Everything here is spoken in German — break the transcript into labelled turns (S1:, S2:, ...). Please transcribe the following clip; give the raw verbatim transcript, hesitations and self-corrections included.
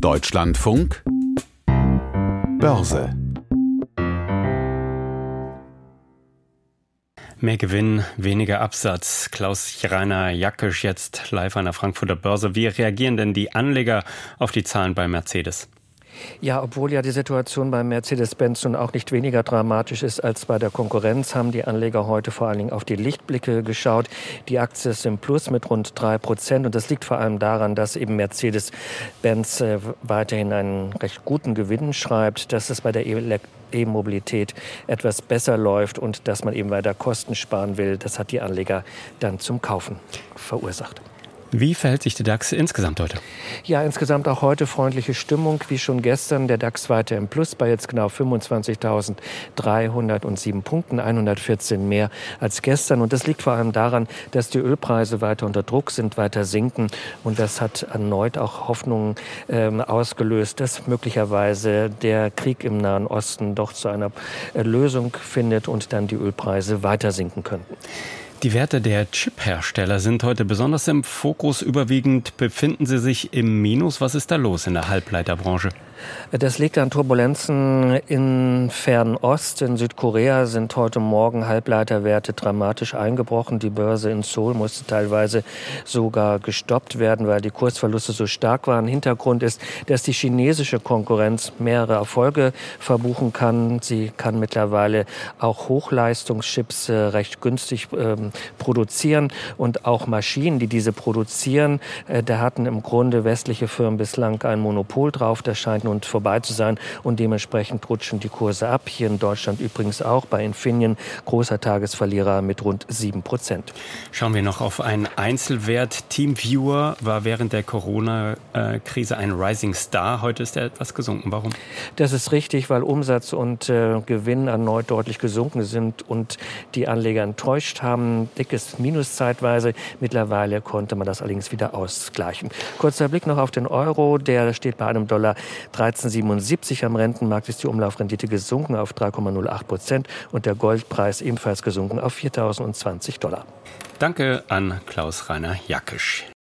S1: Deutschlandfunk Börse.
S2: Mehr Gewinn, weniger Absatz. Klaus-Rainer Jackisch jetzt live an der Frankfurter Börse. Wie reagieren denn die Anleger auf die Zahlen bei Mercedes?
S3: Ja, obwohl ja die Situation bei Mercedes-Benz nun auch nicht weniger dramatisch ist als bei der Konkurrenz, haben die Anleger heute vor allen Dingen auf die Lichtblicke geschaut. Die Aktie ist im Plus mit rund drei Prozent und das liegt vor allem daran, dass eben Mercedes-Benz äh, weiterhin einen recht guten Gewinn schreibt, dass es bei der E-Mobilität etwas besser läuft und dass man eben weiter Kosten sparen will. Das hat die Anleger dann zum Kaufen verursacht.
S2: Wie verhält sich der DAX insgesamt heute?
S3: Ja, insgesamt auch heute freundliche Stimmung, wie schon gestern. Der DAX weiter im Plus bei jetzt genau fünfundzwanzigtausenddreihundertsieben Punkten, hundertvierzehn mehr als gestern. Und das liegt vor allem daran, dass die Ölpreise weiter unter Druck sind, weiter sinken. Und das hat erneut auch Hoffnungen ähm, ausgelöst, dass möglicherweise der Krieg im Nahen Osten doch zu einer äh, Lösung findet und dann die Ölpreise weiter sinken könnten.
S2: Die Werte der Chip-Hersteller sind heute besonders im Fokus. Überwiegend befinden sie sich im Minus. Was ist da los in der Halbleiterbranche?
S3: Das liegt an Turbulenzen in Fernost. In Südkorea sind heute Morgen Halbleiterwerte dramatisch eingebrochen. Die Börse in Seoul musste teilweise sogar gestoppt werden, weil die Kursverluste so stark waren. Hintergrund ist, dass die chinesische Konkurrenz mehrere Erfolge verbuchen kann. Sie kann mittlerweile auch Hochleistungschips äh, recht günstig äh, produzieren und auch Maschinen, die diese produzieren. Äh, da hatten im Grunde westliche Firmen bislang ein Monopol drauf. Das scheint nun vorbei zu sein und dementsprechend rutschen die Kurse ab. Hier in Deutschland übrigens auch bei Infineon, großer Tagesverlierer mit rund sieben Prozent.
S2: Schauen wir noch auf einen Einzelwert. TeamViewer war während der Corona-Krise ein Rising Star. Heute ist er etwas gesunken. Warum?
S3: Das ist richtig, weil Umsatz und äh, Gewinn erneut deutlich gesunken sind und die Anleger enttäuscht haben. Dickes Minus zeitweise. Mittlerweile konnte man das allerdings wieder ausgleichen. Kurzer Blick noch auf den Euro. Der steht bei einem Dollar dreizehn Komma siebenundsiebzig. Am Rentenmarkt ist die Umlaufrendite gesunken auf drei Komma null acht Prozent und der Goldpreis ebenfalls gesunken auf viertausendzwanzig Dollar.
S2: Danke an Klaus-Rainer Jackisch.